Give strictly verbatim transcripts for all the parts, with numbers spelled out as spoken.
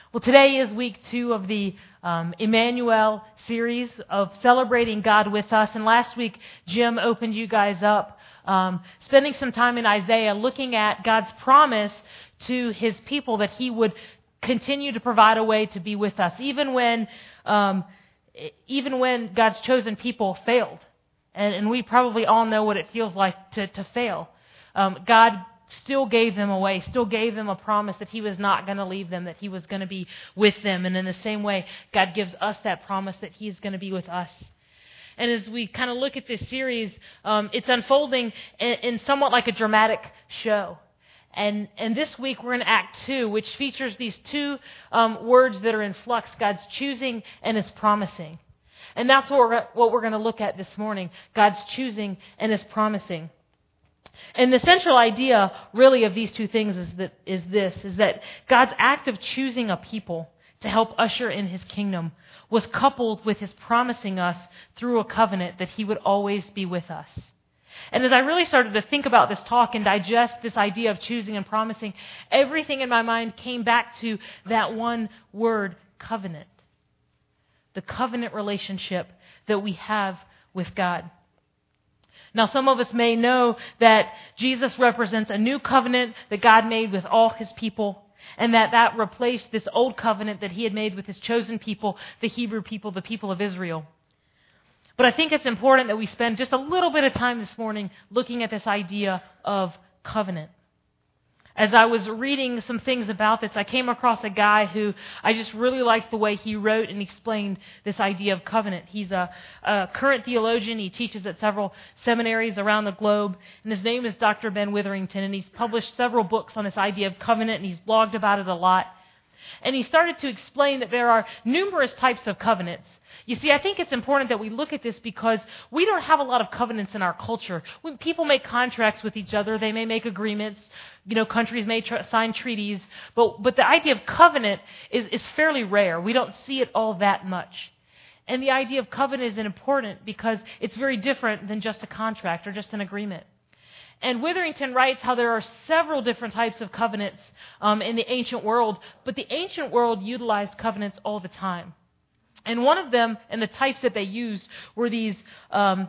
Well, today is week two of the um, Emmanuel series of celebrating God with us. And last week, Jim opened you guys up, um, spending some time in Isaiah looking at God's promise to His people that He would continue to provide a way to be with us, even when, um, even when God's chosen people failed. And, and we probably all know what it feels like to, to fail. Um, God still gave them a way, still gave them a promise that He was not going to leave them, that He was going to be with them. And in the same way, God gives us that promise that He is going to be with us. And as we kind of look at this series, um, it's unfolding in, in somewhat like a dramatic show. And, and this week we're in Act two, which features these two um, words that are in flux, God's choosing and His promising. And that's what we're, what we're going to look at this morning, God's choosing and His promising. And the central idea, really, of these two things is that is this, is that God's act of choosing a people to help usher in His kingdom was coupled with His promising us through a covenant that He would always be with us. And as I really started to think about this talk and digest this idea of choosing and promising, everything in my mind came back to that one word, covenant. The covenant relationship that we have with God. Now, some of us may know that Jesus represents a new covenant that God made with all His people, and that that replaced this old covenant that He had made with His chosen people, the Hebrew people, the people of Israel. But I think it's important that we spend just a little bit of time this morning looking at this idea of covenant. As I was reading some things about this, I came across a guy who I just really liked the way he wrote and explained this idea of covenant. He's a, a current theologian. He teaches at several seminaries around the globe. And his name is Doctor Ben Witherington. And he's published several books on this idea of covenant, and he's blogged about it a lot. And he started to explain that there are numerous types of covenants. You see, I think it's important that we look at this because we don't have a lot of covenants in our culture. When people make contracts with each other, they may make agreements. You know, countries may tr- sign treaties. But, but the idea of covenant is, is fairly rare. We don't see it all that much. And the idea of covenant is important because it's very different than just a contract or just an agreement. And Witherington writes how there are several different types of covenants um, in the ancient world, but the ancient world utilized covenants all the time. And one of them, and the types that they used, were these um,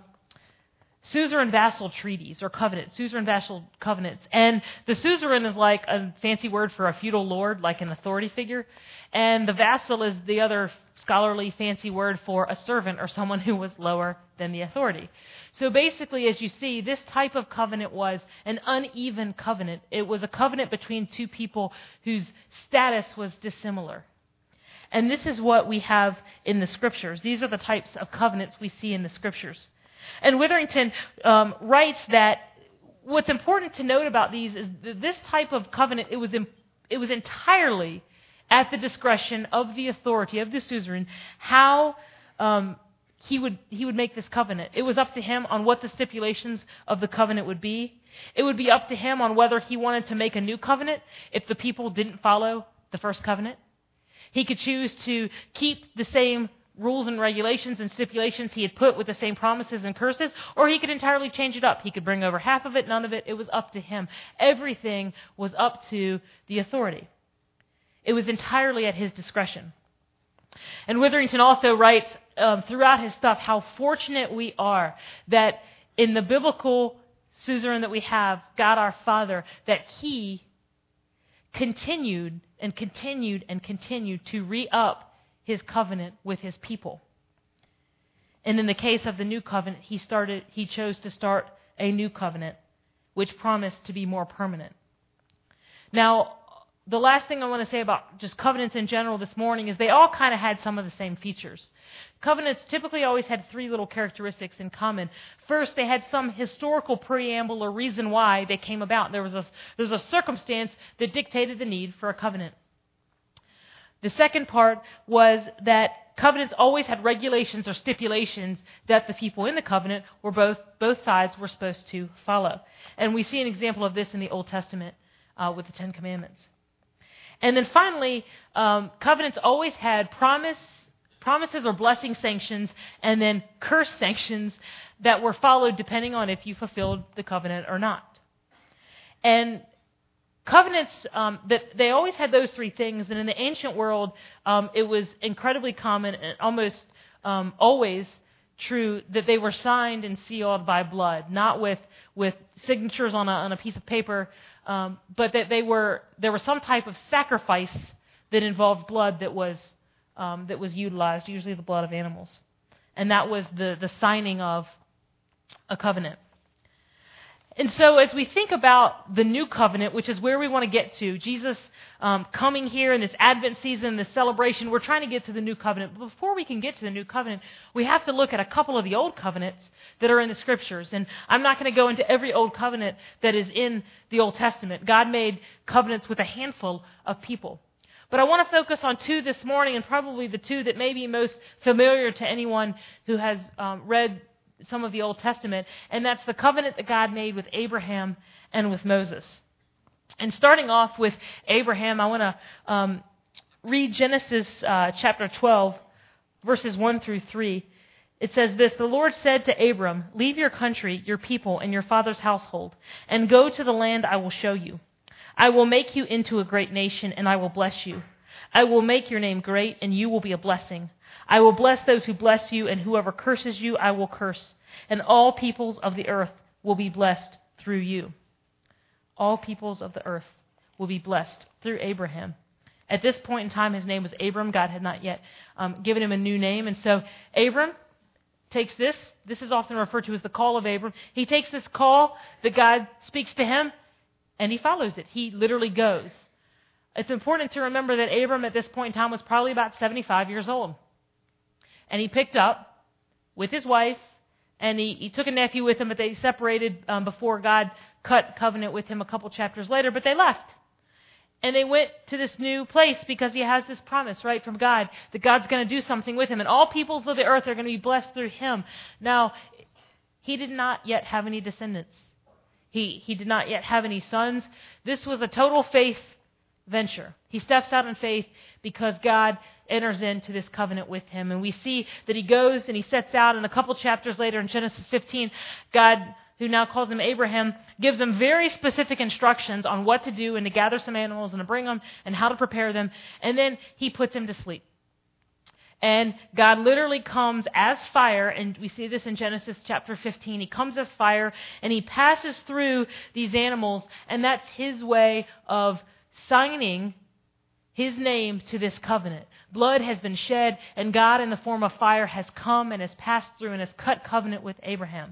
suzerain vassal treaties, or covenants, suzerain vassal covenants. And the suzerain is like a fancy word for a feudal lord, like an authority figure. And the vassal is the other scholarly fancy word for a servant, or someone who was lower than the authority. So basically, as you see, this type of covenant was an uneven covenant. It was a covenant between two people whose status was dissimilar. And this is what we have in the Scriptures. These are the types of covenants we see in the Scriptures. And Witherington um, writes that what's important to note about these is that this type of covenant, it was in, it was entirely at the discretion of the authority, of the suzerain, how um, he would he would make this covenant. It was up to him on what the stipulations of the covenant would be. It would be up to him on whether he wanted to make a new covenant if the people didn't follow the first covenant. He could choose to keep the same rules and regulations and stipulations he had put with the same promises and curses, or he could entirely change it up. He could bring over half of it, none of it. It was up to him. Everything was up to the authority. It was entirely at his discretion. And Witherington also writes um, throughout his stuff how fortunate we are that in the biblical suzerain that we have, God our Father, that He continued and continued and continued to re-up His covenant with His people. And in the case of the new covenant, he started he chose to start a new covenant, which promised to be more permanent. Now, the last thing I want to say about just covenants in general this morning is they all kind of had some of the same features. Covenants typically always had three little characteristics in common. First, they had some historical preamble or reason why they came about. There was a, there was a circumstance that dictated the need for a covenant. The second part was that covenants always had regulations or stipulations that the people in the covenant were both, both sides were supposed to follow. And we see an example of this in the Old Testament uh, with the Ten Commandments. And then finally, um, covenants always had promise, promises or blessing sanctions and then curse sanctions that were followed depending on if you fulfilled the covenant or not. And covenants, um, that they always had those three things, and in the ancient world, um, it was incredibly common and almost um, always true that they were signed and sealed by blood, not with with signatures on a on a piece of paper, um, but that they were there was some type of sacrifice that involved blood that was um, that was utilized, usually the blood of animals, and that was the the signing of a covenant. And so as we think about the new covenant, which is where we want to get to, Jesus um, coming here in this Advent season, this celebration, we're trying to get to the new covenant. But before we can get to the new covenant, we have to look at a couple of the old covenants that are in the Scriptures. And I'm not going to go into every old covenant that is in the Old Testament. God made covenants with a handful of people. But I want to focus on two this morning, and probably the two that may be most familiar to anyone who has um, read some of the Old Testament, and that's the covenant that God made with Abraham and with Moses. And starting off with Abraham, I want to um, read Genesis uh, chapter twelve, verses one through three. It says this: "The Lord said to Abram, 'Leave your country, your people, and your father's household, and go to the land I will show you. I will make you into a great nation, and I will bless you. I will make your name great, and you will be a blessing. I will bless those who bless you, and whoever curses you, I will curse. And all peoples of the earth will be blessed through you.'" All peoples of the earth will be blessed through Abraham. At this point in time, his name was Abram. God had not yet um, given him a new name. And so Abram takes this. This is often referred to as the call of Abram. He takes this call that God speaks to him, and he follows it. He literally goes. It's important to remember that Abram at this point in time was probably about seventy-five years old. And he picked up with his wife, and he, he took a nephew with him, but they separated um, before God cut covenant with him a couple chapters later, but they left. And they went to this new place because he has this promise, right, from God, that God's going to do something with him, and all peoples of the earth are going to be blessed through him. Now, he did not yet have any descendants. He, he did not yet have any sons. This was a total faith venture. He steps out in faith because God enters into this covenant with him. And we see that he goes and he sets out, and a couple chapters later in Genesis fifteen, God, who now calls him Abraham, gives him very specific instructions on what to do and to gather some animals and to bring them and how to prepare them. And then he puts him to sleep. And God literally comes as fire, and we see this in Genesis chapter fifteen. He comes as fire, and he passes through these animals, and that's his way of signing his name to this covenant. Blood has been shed, and God in the form of fire has come and has passed through and has cut covenant with Abraham.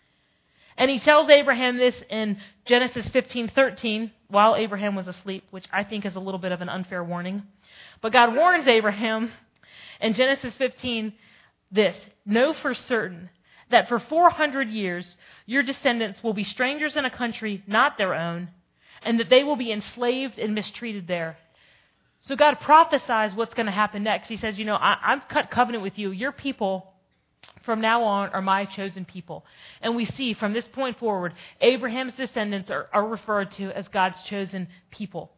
And he tells Abraham this in Genesis fifteen thirteen while Abraham was asleep, which I think is a little bit of an unfair warning. But God warns Abraham in Genesis fifteen this: "Know for certain that for four hundred years your descendants will be strangers in a country not their own, and that they will be enslaved and mistreated there." So God prophesies what's going to happen next. He says, you know, I, I've cut covenant with you. Your people from now on are my chosen people. And we see from this point forward, Abraham's descendants are, are referred to as God's chosen people.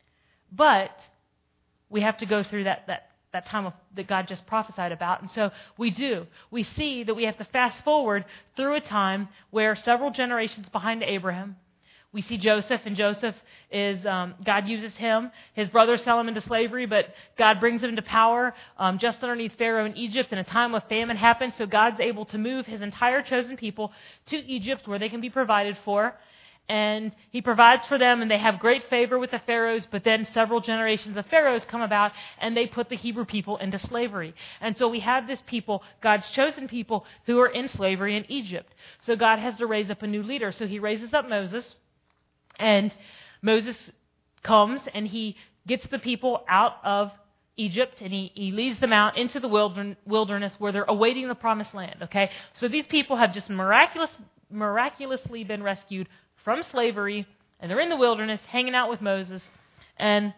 But we have to go through that, that, that time of, that God just prophesied about. And so we do. We see that we have to fast forward through a time where several generations behind Abraham, we see Joseph, and Joseph is, um, God uses him. His brothers sell him into slavery, but God brings him into power um, just underneath Pharaoh in Egypt, and a time of famine happens, so God's able to move his entire chosen people to Egypt where they can be provided for. And he provides for them, and they have great favor with the pharaohs, but then several generations of pharaohs come about, and they put the Hebrew people into slavery. And so we have this people, God's chosen people, who are in slavery in Egypt. So God has to raise up a new leader. So he raises up Moses. And Moses comes and he gets the people out of Egypt, and he, he leads them out into the wilderness where they're awaiting the promised land. Okay, so these people have just miraculous, miraculously been rescued from slavery, and they're in the wilderness hanging out with Moses. And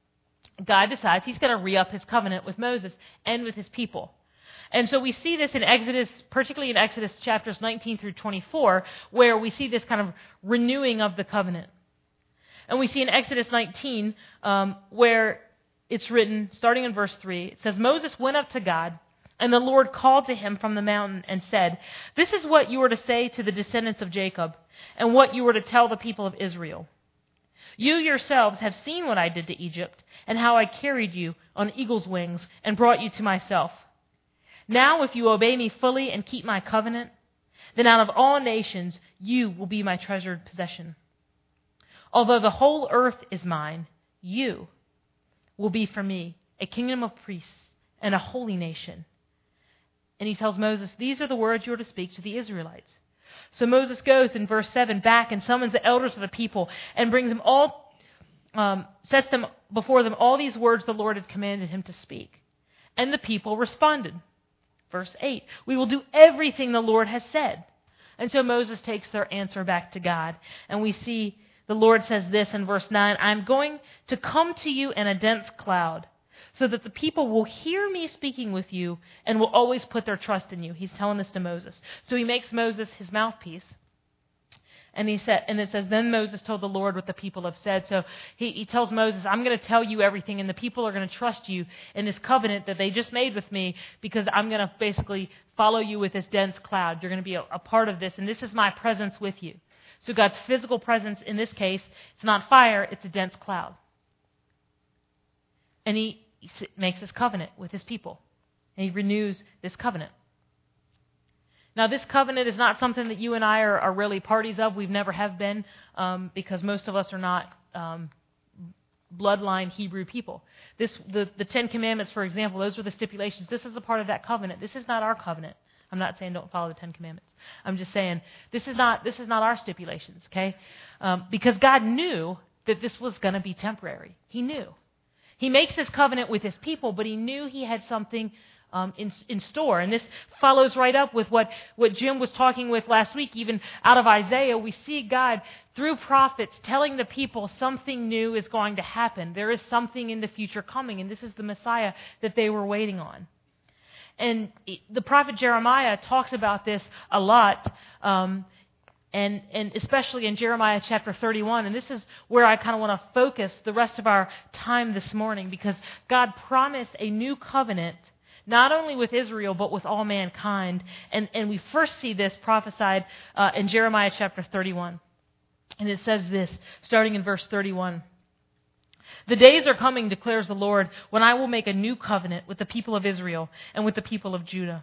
God decides he's going to re-up his covenant with Moses and with his people. And so we see this in Exodus, particularly in Exodus chapters nineteen through twenty-four, where we see this kind of renewing of the covenant. And we see in Exodus nineteen, um, where it's written, starting in verse three, it says, "Moses went up to God, and the Lord called to him from the mountain and said, 'This is what you are to say to the descendants of Jacob, and what you are to tell the people of Israel. You yourselves have seen what I did to Egypt and how I carried you on eagle's wings and brought you to myself. Now if you obey me fully and keep my covenant, then out of all nations you will be my treasured possession. Although the whole earth is mine, you will be for me a kingdom of priests and a holy nation. And he tells Moses, these are the words you are to speak to the Israelites. So Moses goes in verse seven back and summons the elders of the people and brings them all, um, sets them before them all these words the Lord had commanded him to speak. And the people responded. Verse eight, we will do everything the Lord has said. And so Moses takes their answer back to God. And we see the Lord says this in verse nine, I'm going to come to you in a dense cloud, so that the people will hear me speaking with you and will always put their trust in you. He's telling this to Moses. So he makes Moses his mouthpiece. And he said, and it says, then Moses told the Lord what the people have said. So he, he tells Moses, I'm going to tell you everything, and the people are going to trust you in this covenant that they just made with me, because I'm going to basically follow you with this dense cloud. You're going to be a, a part of this, and this is my presence with you. So God's physical presence in this case, it's not fire, it's a dense cloud. And he He makes this covenant with his people. And he renews this covenant. Now, this covenant is not something that you and I are, are really parties of. We've never have been, um, because most of us are not um, bloodline Hebrew people. This, the, the Ten Commandments, for example, those were the stipulations. This is a part of that covenant. This is not our covenant. I'm not saying don't follow the Ten Commandments. I'm just saying this is not this is not our stipulations, okay? Um, because God knew that this was going to be temporary. He knew. He makes this covenant with his people, but he knew he had something um, in, in store. And this follows right up with what, what Jim was talking with last week, even out of Isaiah. We see God, through prophets, telling the people something new is going to happen. There is something in the future coming, and this is the Messiah that they were waiting on. And the prophet Jeremiah talks about this a lot, um, And, and especially in Jeremiah chapter thirty-one. And this is where I kind of want to focus the rest of our time this morning, because God promised a new covenant, not only with Israel, but with all mankind. And, and we first see this prophesied uh, in Jeremiah chapter thirty-one. And it says this, starting in verse thirty-one. The days are coming, declares the Lord, when I will make a new covenant with the people of Israel and with the people of Judah.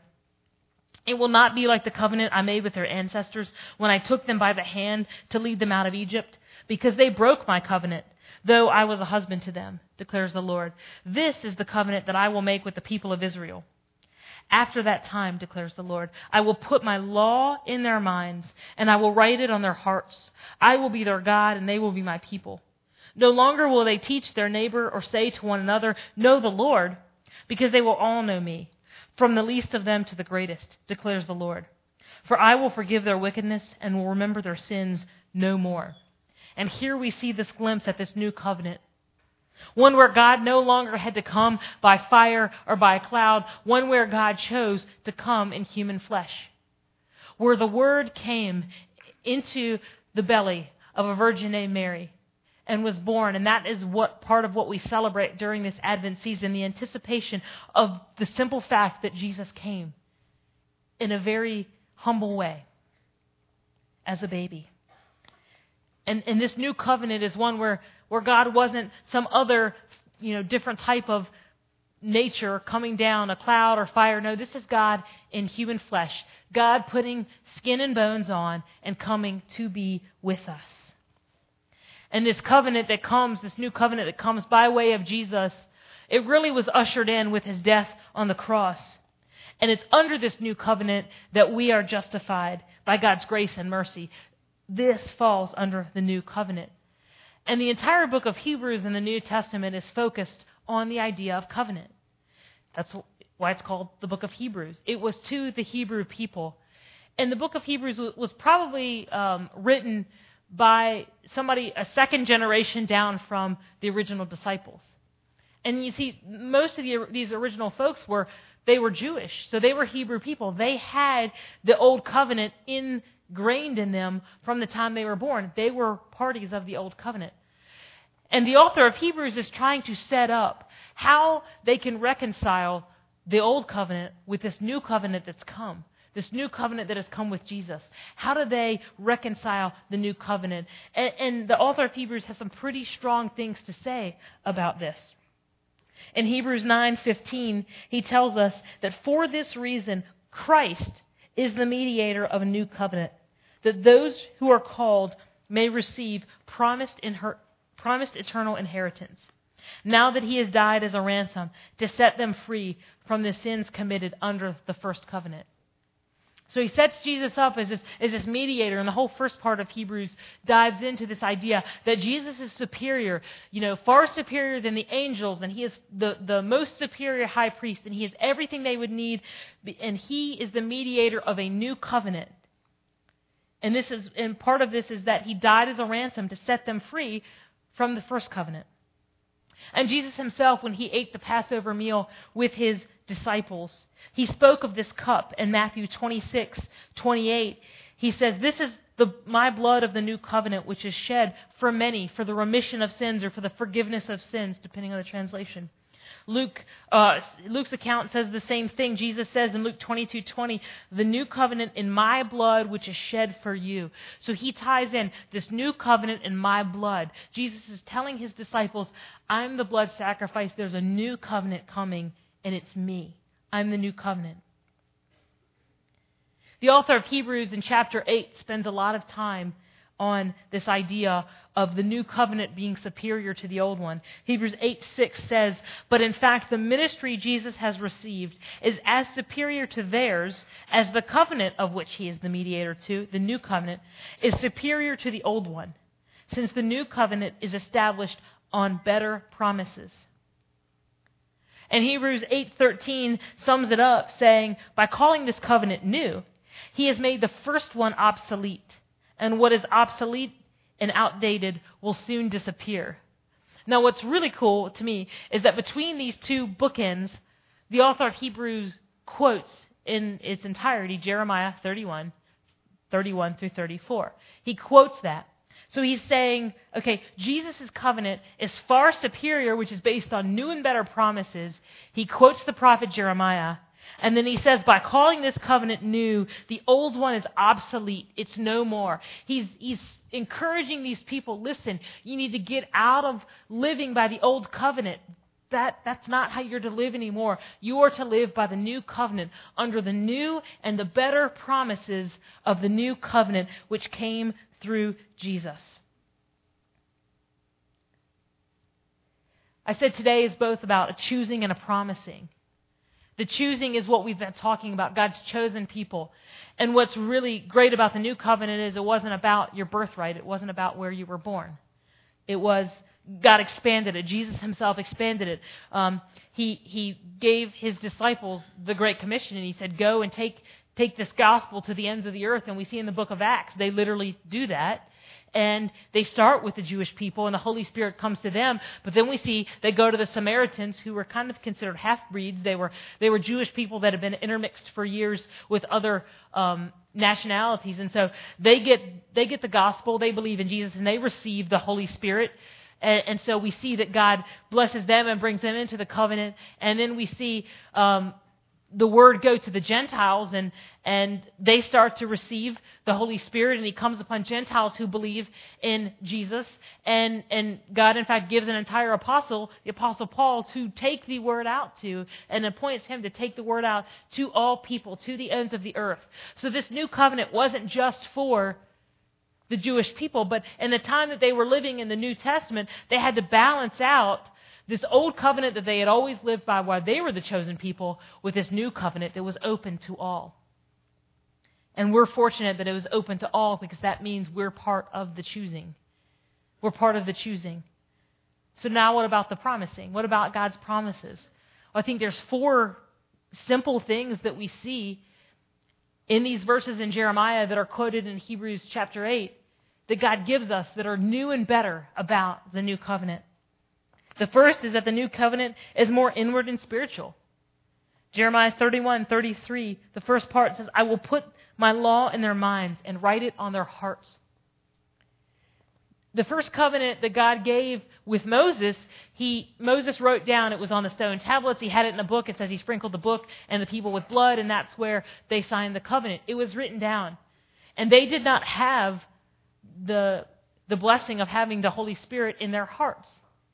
It will not be like the covenant I made with their ancestors when I took them by the hand to lead them out of Egypt, because they broke my covenant, though I was a husband to them, declares the Lord. This is the covenant that I will make with the people of Israel. After that time, declares the Lord, I will put my law in their minds, and I will write it on their hearts. I will be their God, and they will be my people. No longer will they teach their neighbor or say to one another, know the Lord, because they will all know me, from the least of them to the greatest, declares the Lord. For I will forgive their wickedness and will remember their sins no more. And here we see this glimpse at this new covenant. One where God no longer had to come by fire or by a cloud. One where God chose to come in human flesh. Where the Word came into the belly of a virgin named Mary and was born. And that is what part of what we celebrate during this Advent season, the anticipation of the simple fact that Jesus came in a very humble way as a baby. And, and this new covenant is one where, where God wasn't some other, you know, different type of nature coming down, a cloud or fire. No, this is God in human flesh. God putting skin and bones on and coming to be with us. And this covenant that comes, this new covenant that comes by way of Jesus, it really was ushered in with his death on the cross. And it's under this new covenant that we are justified by God's grace and mercy. This falls under the new covenant. And the entire book of Hebrews in the New Testament is focused on the idea of covenant. That's why it's called the book of Hebrews. It was to the Hebrew people. And the book of Hebrews was probably um, written by somebody a second generation down from the original disciples. And you see, most of the, these original folks were, they were Jewish. So they were Hebrew people. They had the old covenant ingrained in them from the time they were born. They were parties of the old covenant. And the author of Hebrews is trying to set up how they can reconcile the old covenant with this new covenant that's come. This new covenant that has come with Jesus. How do they reconcile the new covenant? And, and the author of Hebrews has some pretty strong things to say about this. In Hebrews nine fifteen, he tells us that for this reason, Christ is the mediator of a new covenant, that those who are called may receive promised, inher- promised eternal inheritance, now that he has died as a ransom to set them free from the sins committed under the first covenant. So he sets Jesus up as this, as this mediator, and the whole first part of Hebrews dives into this idea that Jesus is superior, you know, far superior than the angels, and he is the, the most superior high priest, and he has everything they would need, and he is the mediator of a new covenant. And this is, and part of this is that he died as a ransom to set them free from the first covenant. And Jesus himself, when he ate the Passover meal with his disciples, he spoke of this cup in Matthew twenty-six twenty-eight. He says, "This is the my blood of the new covenant, which is shed for many for the remission of sins," or for the forgiveness of sins, depending on the translation. Luke, uh, Luke's account says the same thing. Jesus says in Luke twenty-two twenty, "The new covenant in my blood, which is shed for you." So he ties in this new covenant in my blood. Jesus is telling his disciples, I'm the blood sacrifice. There's a new covenant coming, and it's me. I'm the new covenant. The author of Hebrews in chapter eight spends a lot of time on this idea of the new covenant being superior to the old one. Hebrews eight six says, "But in fact, the ministry Jesus has received is as superior to theirs as the covenant of which he is the mediator to, the new covenant, is superior to the old one, since the new covenant is established on better promises." And Hebrews eight thirteen sums it up, saying, "By calling this covenant new, he has made the first one obsolete, and what is obsolete and outdated will soon disappear." Now, what's really cool to me is that between these two bookends, the author of Hebrews quotes in its entirety Jeremiah thirty-one, thirty-one through thirty-four. He quotes that. So he's saying, okay, Jesus' covenant is far superior, which is based on new and better promises. He quotes the prophet Jeremiah. And then he says, by calling this covenant new, the old one is obsolete. It's no more. He's, he's encouraging these people, listen, you need to get out of living by the old covenant. That, that's not how you're to live anymore. You are to live by the new covenant, under the new and the better promises of the new covenant, which came through Jesus. I said today is both about a choosing and a promising. The choosing is what we've been talking about, God's chosen people. And what's really great about the new covenant is it wasn't about your birthright. It wasn't about where you were born. It was, God expanded it. Jesus himself expanded it. Um, he, he gave his disciples the Great Commission, and he said, go and take, take this gospel to the ends of the earth. And we see in the book of Acts, they literally do that. And they start with the Jewish people, and the Holy Spirit comes to them. But then we see they go to the Samaritans, who were kind of considered half-breeds. They were they were Jewish people that had been intermixed for years with other um, nationalities, and so they get they get the gospel. They believe in Jesus, and they receive the Holy Spirit. And, and so we see that God blesses them and brings them into the covenant. And then we see Um, the word go to the Gentiles, and, and they start to receive the Holy Spirit, and he comes upon Gentiles who believe in Jesus. And, and God, in fact, gives an entire apostle, the Apostle Paul, to take the word out to, and appoints him to take the word out to all people, to the ends of the earth. So this new covenant wasn't just for the Jewish people, but in the time that they were living in the New Testament, they had to balance out this old covenant that they had always lived by while they were the chosen people with this new covenant that was open to all. And we're fortunate that it was open to all, because that means we're part of the choosing. We're part of the choosing. So now what about the promising? What about God's promises? Well, I think there's four simple things that we see in these verses in Jeremiah that are quoted in Hebrews chapter eight that God gives us that are new and better about the new covenant. The first is that the new covenant is more inward and spiritual. Jeremiah thirty-one thirty-three, the first part says, "I will put my law in their minds and write it on their hearts." the first covenant that God gave with Moses, he Moses wrote down, it was on the stone tablets, he had it in a book, it says he sprinkled the book and the people with blood, and that's where they signed the covenant. It was written down. And they did not have the, the blessing of having the Holy Spirit in their hearts.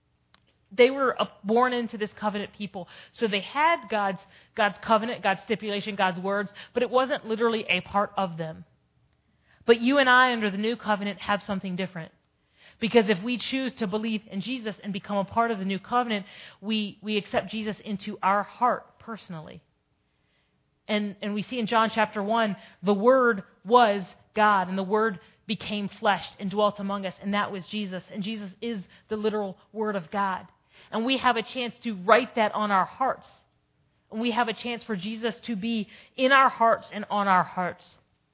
They were born into this covenant people. So they had God's, God's covenant, God's stipulation, God's words, but it wasn't literally a part of them. But you and I, under the new covenant, have something different. Because if we choose to believe in Jesus and become a part of the new covenant, we, we accept Jesus into our heart personally. And, and we see in John chapter one, the Word was God, and the Word became flesh and dwelt among us, and that was Jesus. And Jesus is the literal Word of God. And we have a chance to write that on our hearts. And we have a chance for Jesus to be in our hearts and on our hearts.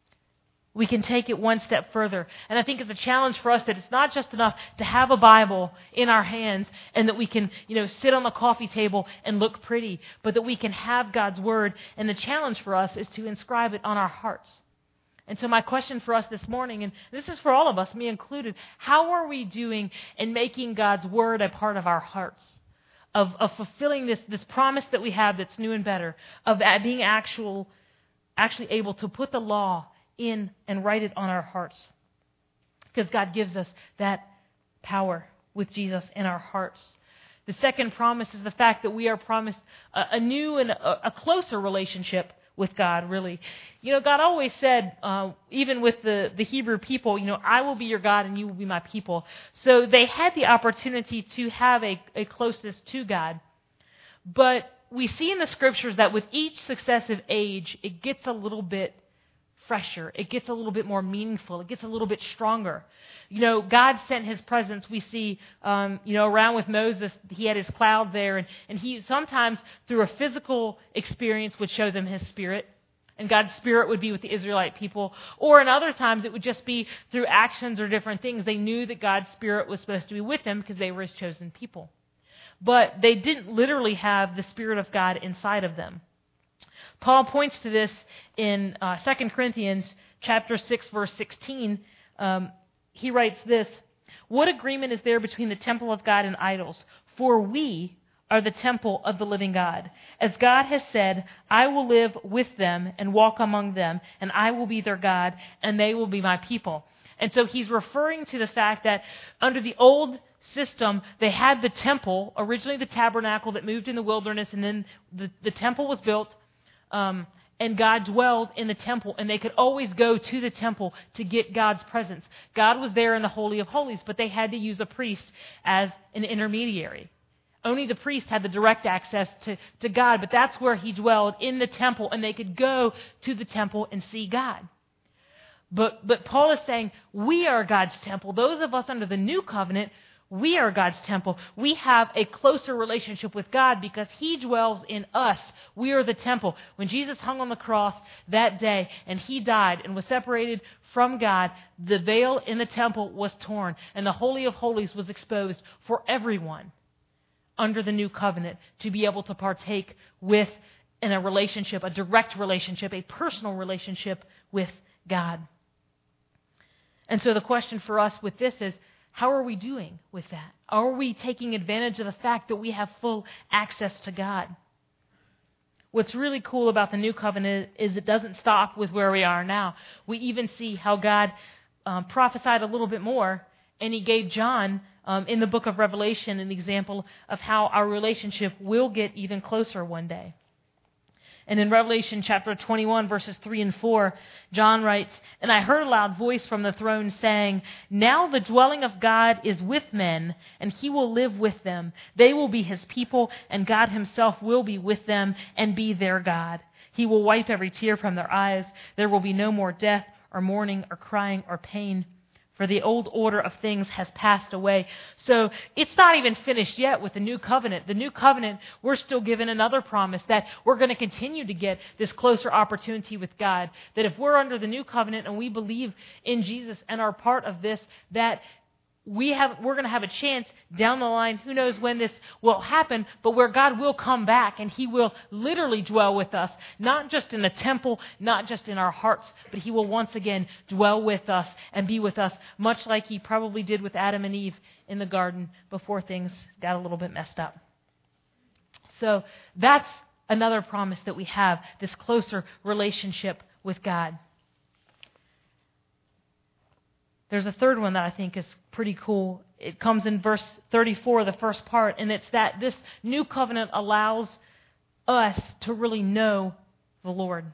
We can take it one step further. And I think it's a challenge for us that it's not just enough to have a Bible in our hands and that we can, you know, sit on the coffee table and look pretty, but that we can have God's Word. And the challenge for us is to inscribe it on our hearts. And so my question for us this morning, and this is for all of us, me included, how are we doing in making God's Word a part of our hearts? Of, of fulfilling this, this promise that we have that's new and better, of being actual, actually able to put the law in and write it on our hearts. Because God gives us that power with Jesus in our hearts. The second promise is the fact that we are promised a, a new and a, a closer relationship with God, really. You know, God always said, uh, even with the, the Hebrew people, you know, I will be your God and you will be my people. So they had the opportunity to have a, a closeness to God. But we see in the Scriptures that with each successive age, it gets a little bit fresher. It gets a little bit more meaningful. It gets a little bit stronger. You know, God sent His presence. We see, um, you know, around with Moses, He had His cloud there, and, and He sometimes through a physical experience would show them His Spirit, and God's Spirit would be with the Israelite people. Or in other times, it would just be through actions or different things. They knew that God's Spirit was supposed to be with them because they were His chosen people. But they didn't literally have the Spirit of God inside of them. Paul points to this in uh, Second Corinthians chapter six, verse sixteen. Um, he writes this, "What agreement is there between the temple of God and idols? For we are the temple of the living God. As God has said, I will live with them and walk among them, and I will be their God, and they will be my people." And so he's referring to the fact that under the old system, they had the temple, originally the tabernacle that moved in the wilderness, and then the, the temple was built. Um, and God dwelled in the temple, and they could always go to the temple to get God's presence. God was there in the Holy of Holies, but they had to use a priest as an intermediary. Only the priest had the direct access to, to God, but that's where He dwelled, in the temple, and they could go to the temple and see God. But, but Paul is saying, we are God's temple. Those of us under the new covenant, we are God's temple. We have a closer relationship with God because He dwells in us. We are the temple. When Jesus hung on the cross that day and He died and was separated from God, the veil in the temple was torn and the Holy of Holies was exposed for everyone under the new covenant to be able to partake with in a relationship, a direct relationship, a personal relationship with God. And so the question for us with this is, how are we doing with that? Are we taking advantage of the fact that we have full access to God? What's really cool about the new covenant is it doesn't stop with where we are now. We even see how God um, prophesied a little bit more, and He gave John um, in the book of Revelation an example of how our relationship will get even closer one day. And in Revelation chapter twenty-one, verses three and four, John writes, "And I heard a loud voice from the throne saying, 'Now the dwelling of God is with men, and He will live with them. They will be His people, and God Himself will be with them and be their God. He will wipe every tear from their eyes. There will be no more death or mourning or crying or pain, for the old order of things has passed away.'" So it's not even finished yet with the new covenant. The new covenant, we're still given another promise that we're going to continue to get this closer opportunity with God. That if we're under the new covenant and we believe in Jesus and are part of this, that we have, we're going to have a chance down the line, who knows when this will happen, but where God will come back and He will literally dwell with us, not just in a temple, not just in our hearts, but He will once again dwell with us and be with us, much like He probably did with Adam and Eve in the garden before things got a little bit messed up. So that's another promise that we have, this closer relationship with God. There's a third one that I think is pretty cool. It comes in verse thirty-four, the first part, and it's that this new covenant allows us to really know the Lord.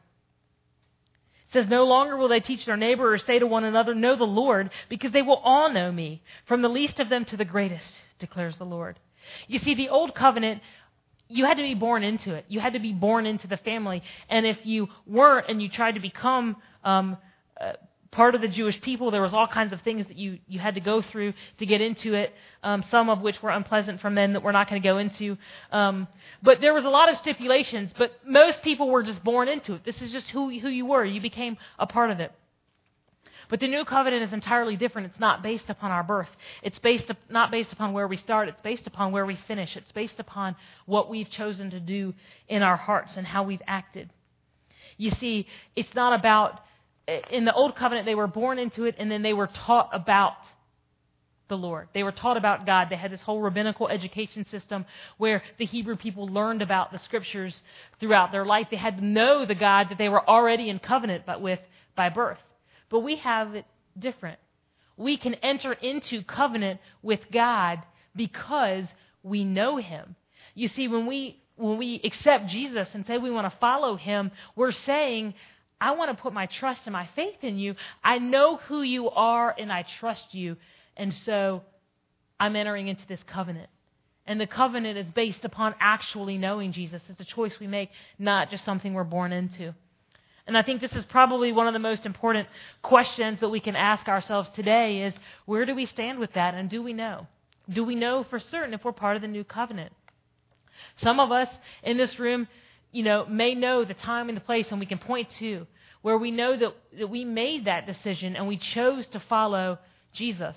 It says, no longer will they teach their neighbor or say to one another, know the Lord, because they will all know me, from the least of them to the greatest, declares the Lord. You see, the old covenant, you had to be born into it. You had to be born into the family. And if you weren't and you tried to become um, uh, part of the Jewish people, there was all kinds of things that you, you had to go through to get into it, um, some of which were unpleasant for men that we're not going to go into. Um, but there was a lot of stipulations, but most people were just born into it. This is just who, who you were. You became a part of it. But the new covenant is entirely different. It's not based upon our birth. It's based not based upon where we start. It's based upon where we finish. It's based upon what we've chosen to do in our hearts and how we've acted. You see, it's not about, in the old covenant, they were born into it and then they were taught about the Lord. They were taught about God. They had this whole rabbinical education system where the Hebrew people learned about the Scriptures throughout their life. They had to know the God that they were already in covenant but with by birth. But we have it different. We can enter into covenant with God because we know Him. You see, when we when we accept Jesus and say we want to follow Him, we're saying, I want to put my trust and my faith in you. I know who you are and I trust you. And so I'm entering into this covenant. And the covenant is based upon actually knowing Jesus. It's a choice we make, not just something we're born into. And I think this is probably one of the most important questions that we can ask ourselves today is, where do we stand with that, and do we know? Do we know for certain if we're part of the new covenant? Some of us in this room, you know, may know the time and the place, and we can point to where we know that, that we made that decision and we chose to follow Jesus.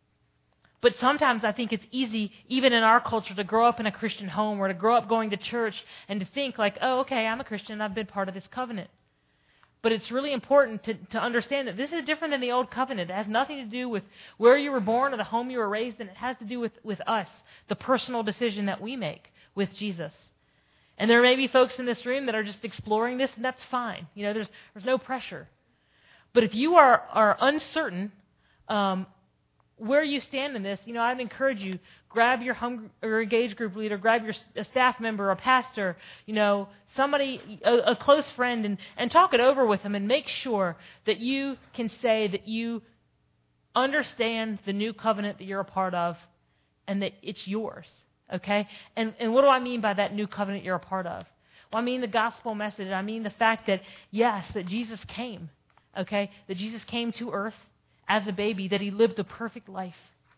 But sometimes I think it's easy, even in our culture, to grow up in a Christian home or to grow up going to church and to think like, oh, okay, I'm a Christian, I've been part of this covenant. But it's really important to, to understand that this is different than the old covenant. It has nothing to do with where you were born or the home you were raised in. It has to do with, with us, the personal decision that we make with Jesus. And there may be folks in this room that are just exploring this, and that's fine. You know, there's there's no pressure. But if you are, are uncertain um, where you stand in this, you know, I'd encourage you, grab your home or engaged group leader, grab your a staff member, a pastor, you know, somebody, a, a close friend, and, and talk it over with them and make sure that you can say that you understand the new covenant that you're a part of and that it's yours, okay? And, and what do I mean by that new covenant you're a part of? Well, I mean the gospel message. I mean the fact that, yes, that Jesus came, okay? That Jesus came to earth as a baby, that He lived a perfect life,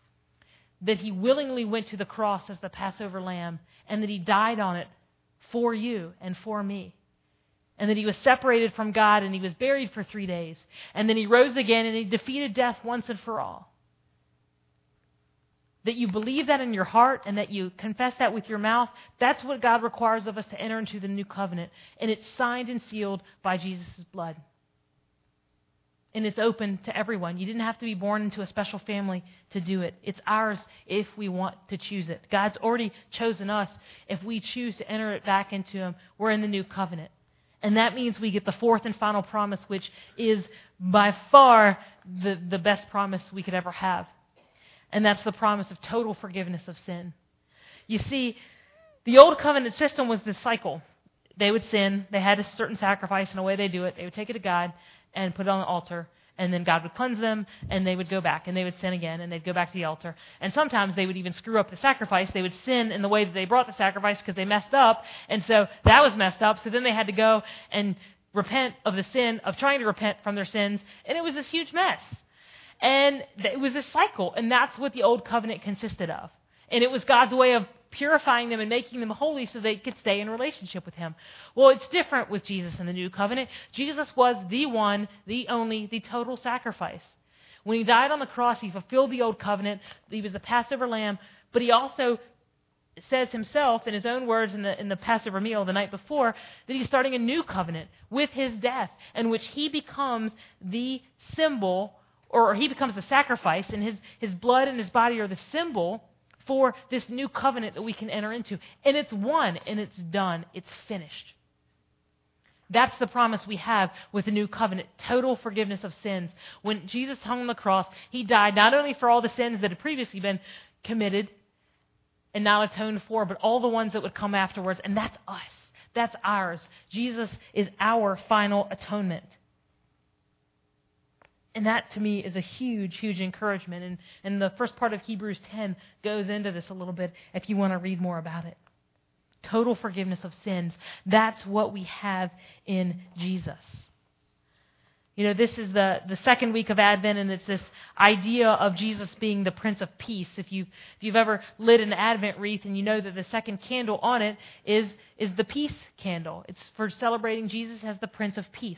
that He willingly went to the cross as the Passover lamb, and that He died on it for you and for me, and that He was separated from God and He was buried for three days, and then He rose again and He defeated death once and for all. That you believe that in your heart and that you confess that with your mouth, that's what God requires of us to enter into the new covenant, and it's signed and sealed by Jesus' blood. And it's open to everyone. You didn't have to be born into a special family to do it. It's ours if we want to choose it. God's already chosen us. If we choose to enter it back into Him, we're in the new covenant. And that means we get the fourth and final promise, which is by far the, the best promise we could ever have. And that's the promise of total forgiveness of sin. You see, the old covenant system was this cycle. They would sin. They had a certain sacrifice, and the way they do it, they would take it to God and put it on the altar, and then God would cleanse them, and they would go back, and they would sin again, and they'd go back to the altar. And sometimes they would even screw up the sacrifice. They would sin in the way that they brought the sacrifice because they messed up, and so that was messed up. So then they had to go and repent of the sin, of trying to repent from their sins, and it was this huge mess. And it was this cycle, and that's what the old covenant consisted of. And it was God's way of purifying them and making them holy so they could stay in relationship with Him. Well, it's different with Jesus in the new covenant. Jesus was the one, the only, the total sacrifice. When he died on the cross, he fulfilled the old covenant. He was the Passover lamb, but he also says himself in his own words in the, in the Passover meal the night before that he's starting a new covenant with his death, in which he becomes the symbol, or he becomes the sacrifice, and his, his blood and his body are the symbol for this new covenant that we can enter into. And it's won, and it's done. It's finished. That's the promise we have with the new covenant, total forgiveness of sins. When Jesus hung on the cross, he died not only for all the sins that had previously been committed and not atoned for, but all the ones that would come afterwards. And that's us. That's ours. Jesus is our final atonement. And that, to me, is a huge, huge encouragement. And, and the first part of Hebrews ten goes into this a little bit if you want to read more about it. Total forgiveness of sins. That's what we have in Jesus. You know, this is the, the second week of Advent, and it's this idea of Jesus being the Prince of Peace. If, you, if you've ever lit an Advent wreath and you know that the second candle on it is, is the peace candle. It's for celebrating Jesus as the Prince of Peace.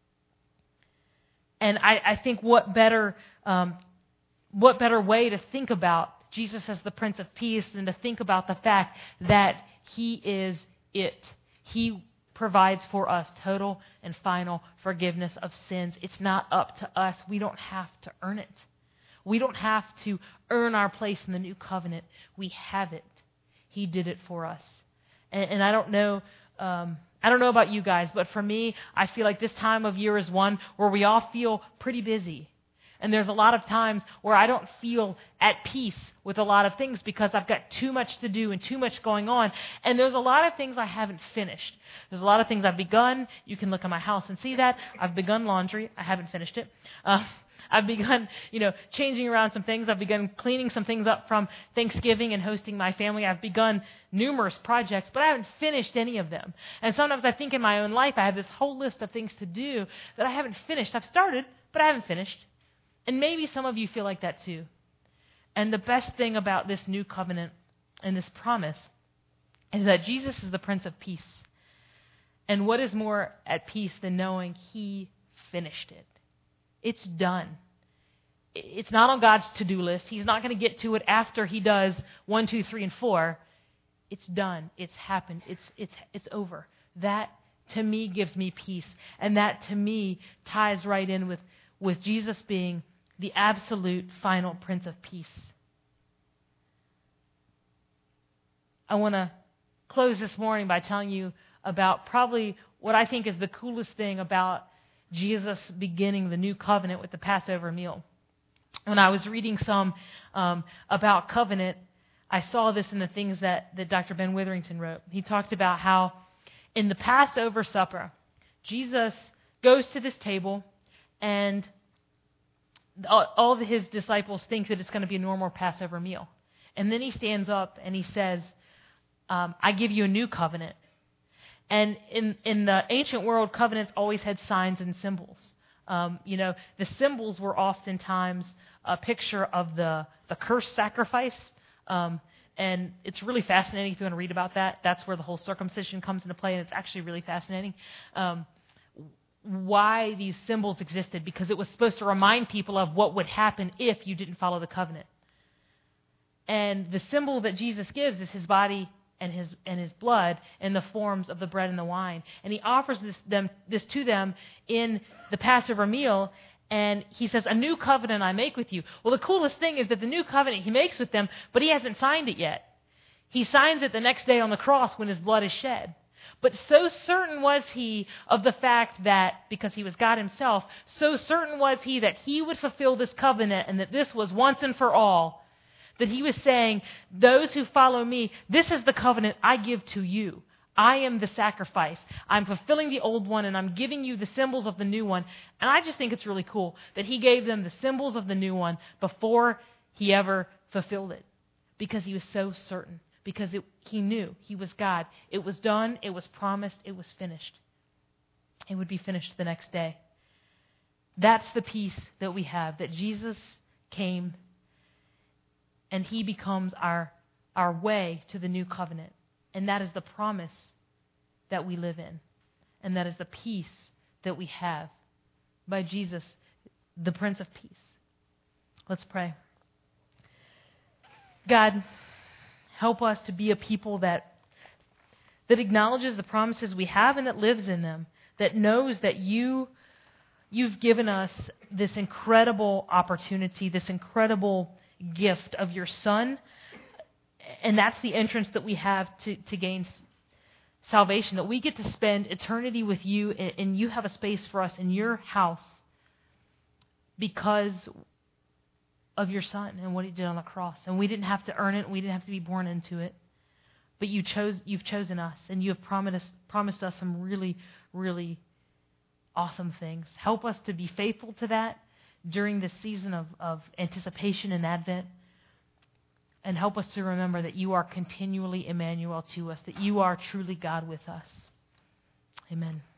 And I, I think what better, um, what better way to think about Jesus as the Prince of Peace than to think about the fact that He is it. He provides for us total and final forgiveness of sins. It's not up to us. We don't have to earn it. We don't have to earn our place in the new covenant. We have it. He did it for us. And, and I don't know... Um, I don't know about you guys, but for me, I feel like this time of year is one where we all feel pretty busy. And there's a lot of times where I don't feel at peace with a lot of things because I've got too much to do and too much going on. And there's a lot of things I haven't finished. There's a lot of things I've begun. You can look at my house and see that. I've begun laundry. I haven't finished it. Uh, I've begun, you know, changing around some things. I've begun cleaning some things up from Thanksgiving and hosting my family. I've begun numerous projects, but I haven't finished any of them. And sometimes I think in my own life I have this whole list of things to do that I haven't finished. I've started, but I haven't finished. And maybe some of you feel like that too. And the best thing about this new covenant and this promise is that Jesus is the Prince of Peace. And what is more at peace than knowing He finished it? It's done. It's not on God's to-do list. He's not going to get to it after He does one, two, three, and four. It's done. It's happened. It's it's it's over. That, to me, gives me peace. And that, to me, ties right in with, with Jesus being the absolute final Prince of Peace. I want to close this morning by telling you about probably what I think is the coolest thing about Jesus beginning the new covenant with the Passover meal. When I was reading some um, about covenant, I saw this in the things that, that Doctor Ben Witherington wrote. He talked about how in the Passover supper, Jesus goes to this table and all, all of his disciples think that it's going to be a normal Passover meal. And then he stands up and he says, um, I give you a new covenant. And in, in the ancient world, covenants always had signs and symbols. Um, you know, the symbols were oftentimes a picture of the, the cursed sacrifice. Um, and it's really fascinating if you want to read about that. That's where the whole circumcision comes into play, and it's actually really fascinating. Um, why these symbols existed, because it was supposed to remind people of what would happen if you didn't follow the covenant. And the symbol that Jesus gives is His body and his and his blood in the forms of the bread and the wine. And He offers this them this to them in the Passover meal, and He says, a new covenant I make with you. Well, the coolest thing is that the new covenant He makes with them, but He hasn't signed it yet. He signs it the next day on the cross when His blood is shed. But so certain was He of the fact that, because He was God Himself, so certain was He that He would fulfill this covenant and that this was once and for all, that He was saying, those who follow me, this is the covenant I give to you. I am the sacrifice. I'm fulfilling the old one, and I'm giving you the symbols of the new one. And I just think it's really cool that He gave them the symbols of the new one before He ever fulfilled it, because He was so certain, because it, He knew He was God. It was done. It was promised. It was finished. It would be finished the next day. That's the peace that we have, that Jesus came and He becomes our, our way to the new covenant. And that is the promise that we live in. And that is the peace that we have by Jesus, the Prince of Peace. Let's pray. God, help us to be a people that that acknowledges the promises we have and that lives in them, that knows that you, you've given us this incredible opportunity, this incredible gift of your Son, and that's the entrance that we have to, to gain salvation, that we get to spend eternity with you, and, and you have a space for us in your house because of your Son and what he did on the cross. And we didn't have to earn it, we didn't have to be born into it. But you chose, you've chosen us, and you have promised, promised us some really, really awesome things. Help us to be faithful to that during this season of, of anticipation and Advent. And help us to remember that you are continually Emmanuel to us, that you are truly God with us. Amen.